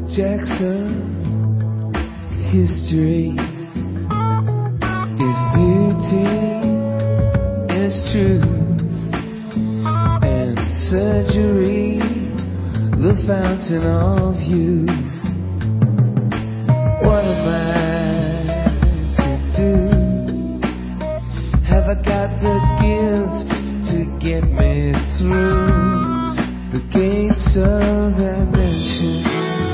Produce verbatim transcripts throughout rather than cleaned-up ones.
Jackson history. If beauty is truth and surgery the fountain of youth, what am I to do? Have I got the gift to get me through the gates of ambition?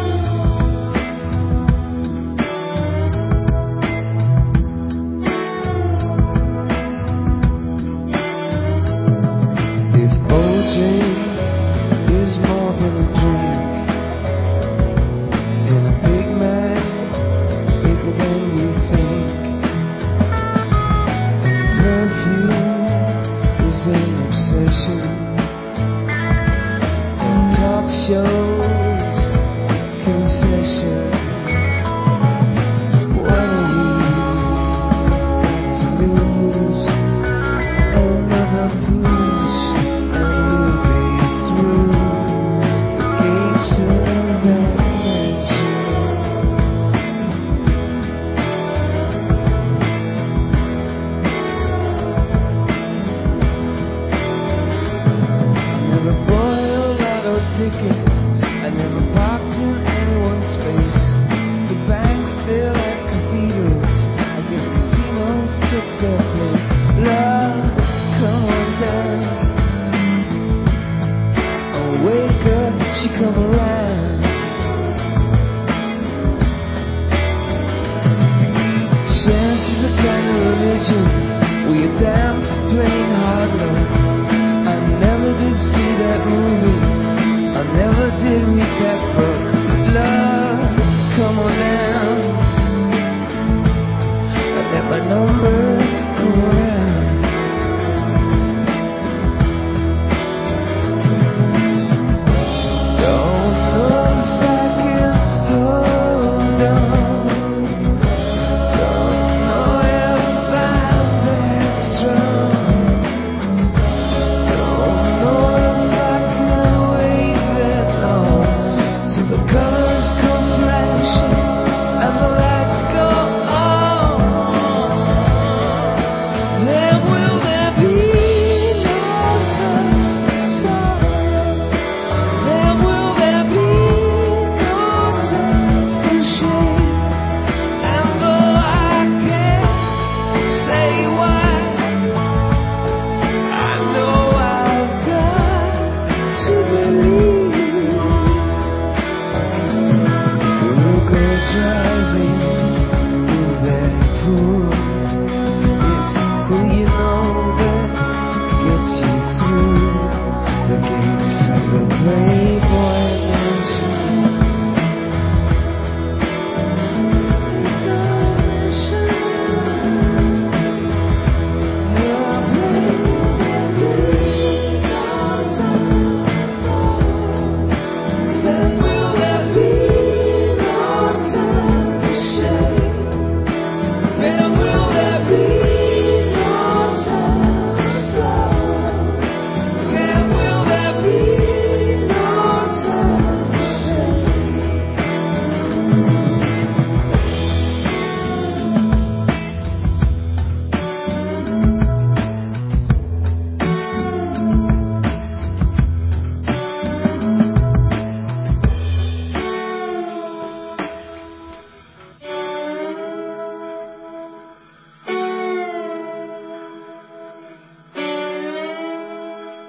Is more than a drink, and a big man bigger than you think, and perfume is an obsession, and talk shows confession. What are you to lose? Another push and we'll be through the gates of adventure. I never bought a lotto ticket, I never parked in anyone's space. The banks, they're like cathedrals, I guess casinos took their place. Love, come on down, oh wake up, she come around.